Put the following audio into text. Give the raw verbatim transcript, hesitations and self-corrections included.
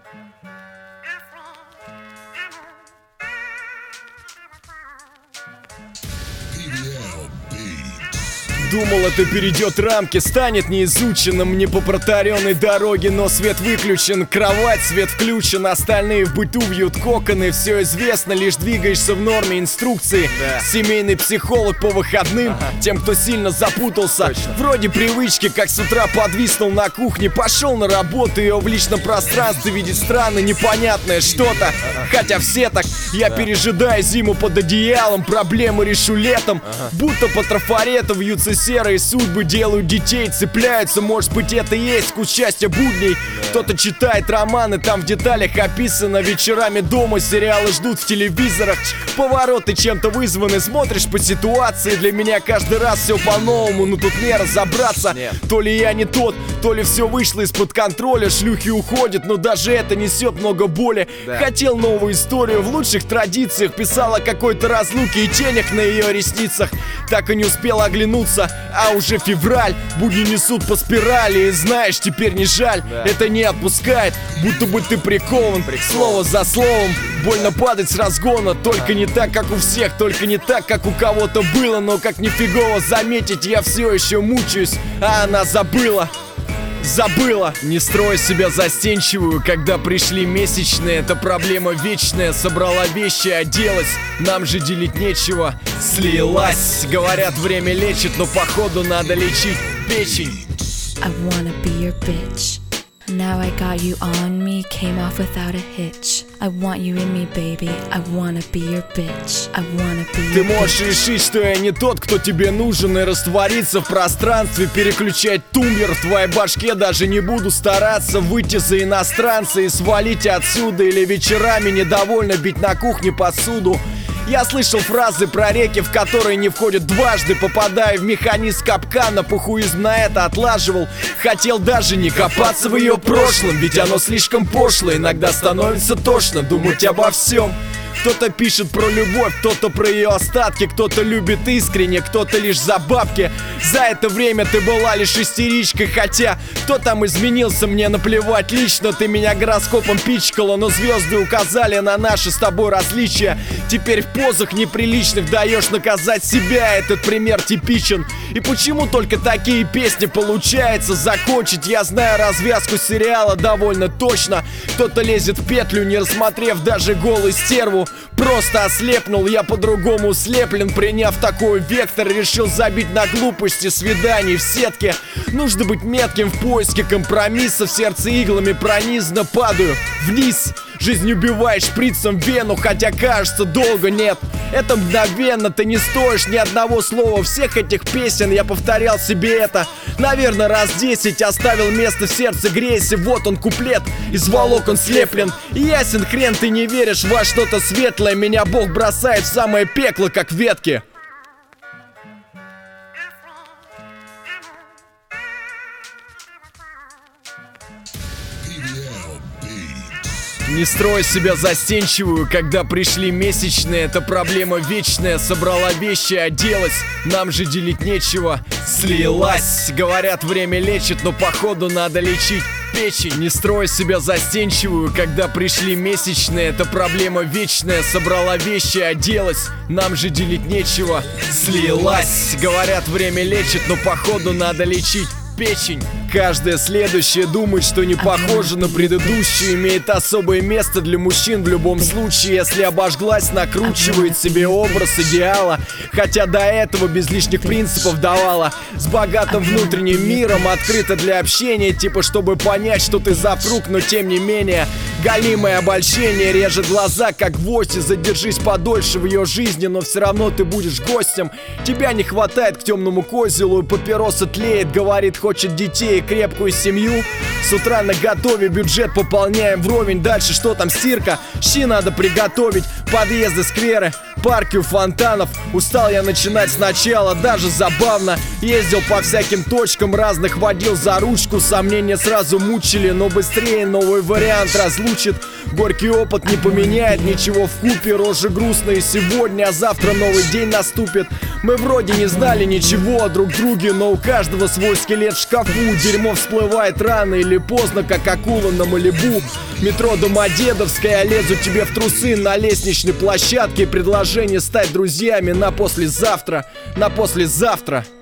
Думал, это перейдет рамки, станет неизученным не по протаренной дороге, но свет выключен, кровать, свет включен, остальные в быту вьют коконы. Все известно, лишь двигаешься в норме инструкции. Да. Семейный психолог по выходным, ага. Тем, кто сильно запутался. Точно. Вроде привычки, как с утра подвиснул на кухне, пошел на работу, ее в личном пространстве видеть странно, непонятное что-то. Ага. Хотя все так, я да. пережидаю зиму под одеялом, проблемы решу летом, ага. будто по трафарету вьются серые судьбы, делают детей, цепляются, может быть, это и есть вкус счастья будней. Да. Кто-то читает романы, там в деталях описано, вечерами дома сериалы ждут в телевизорах. Повороты чем-то вызваны, смотришь по ситуации. Для меня каждый раз все по-новому, но тут не разобраться. Нет. То ли я не тот, то ли все вышло из-под контроля. Шлюхи уходят, но даже это несет много боли. Да. Хотел новую историю в лучших традициях, писала о какой-то разлуке и тенях на ее ресницах. Так и не успела оглянуться, а уже февраль, будни несут по спирали. И знаешь, теперь не жаль, да. это не отпускает, будто бы ты прикован, прикован. Слово за словом, больно падать с разгона. Только а. не так, как у всех, только не так, как у кого-то было. Но как нифигово заметить, я все еще мучаюсь, а она забыла. Забыла. Не строй себя застенчивую, когда пришли месячные. Это проблема вечная. Собрала вещи, оделась, нам же делить нечего. Слилась. Говорят, время лечит, но походу надо лечить печень. I wanna be your bitch. Now I got you on me, came off without a hitch. I want you in me, baby. I wanna be your bitch. I wanna be your Ты можешь bitch. решить, что я не тот, кто тебе нужен, и раствориться в пространстве, переключать тумблер в твоей башке. Даже не буду стараться выйти за иностранца и свалить отсюда. Или вечерами недовольно бить на кухне посуду. Я слышал фразы про реки, в которые не входят дважды. Попадая в механизм капкана, похуизм на это отлаживал. Хотел даже не копаться в ее прошлом, ведь оно слишком пошло. Иногда становится тошно думать обо всем. Кто-то пишет про любовь, кто-то про ее остатки, кто-то любит искренне, кто-то лишь за бабки. За это время ты была лишь истеричкой, хотя кто там изменился, мне наплевать лично. Ты меня гороскопом пичкала, но звезды указали на наши с тобой различия. Теперь в позах неприличных даешь наказать себя, этот пример типичен. И почему только такие песни получается закончить? Я знаю развязку сериала довольно точно. Кто-то лезет в петлю, не рассмотрев даже голую стерву. Просто ослепнул, я по-другому слеплен. Приняв такой вектор, решил забить на глупости свиданий в сетке. Нужно быть метким в поиске компромисса. В сердце иглами пронизано, падаю вниз. Жизнь убивает шприцем вену, хотя кажется долго нет. Это мгновенно, ты не стоишь ни одного слова всех этих песен. Я повторял себе это, наверное, раз десять. Оставил место в сердце грейся. Вот он куплет, из волокон слеплен. И ясен хрен, ты не веришь во что-то светлое. Меня Бог бросает в самое пекло, как ветки. Не строй себя застенчивую, когда пришли месячные. Это проблема вечная. Собрала вещи, оделась, нам же делить нечего. Слилась. Говорят, время лечит, но походу надо лечить печень. Не строй себя застенчивую, когда пришли месячные. Это проблема вечная. Собрала вещи, оделась, нам же делить нечего. Слилась. Говорят, время лечит, но походу надо лечить печень. Каждая следующая думает, что не похожа на предыдущую. Имеет особое место для мужчин в любом случае. Если обожглась, накручивает себе образ идеала. Хотя до этого без лишних принципов давала. С богатым внутренним миром, открыта для общения. Типа, чтобы понять, что ты запруг, но тем не менее галимое обольщение режет глаза, как гвоздь. И задержись подольше в ее жизни, но все равно ты будешь гостем. Тебя не хватает к темному козелу, и папироса тлеет, говорит, хочет детей, крепкую семью. С утра на готове, бюджет пополняем вровень. Дальше что там, стирка, щи надо приготовить. Подъезды, скверы, парки у фонтанов. Устал я начинать сначала, даже забавно. Ездил по всяким точкам разных, водил за ручку. Сомнения сразу мучили, но быстрее новый вариант разлучит. Горький опыт не поменяет ничего вкупе. Рожи грустные сегодня, а завтра новый день наступит. Мы вроде не знали ничего о друг друге, но у каждого свой скелет в шкафу. Дерьмо всплывает рано или поздно, как акула на Малибу. Метро Домодедовская, лезу тебе в трусы на лестничной площадке. Предложение стать друзьями на послезавтра, на послезавтра.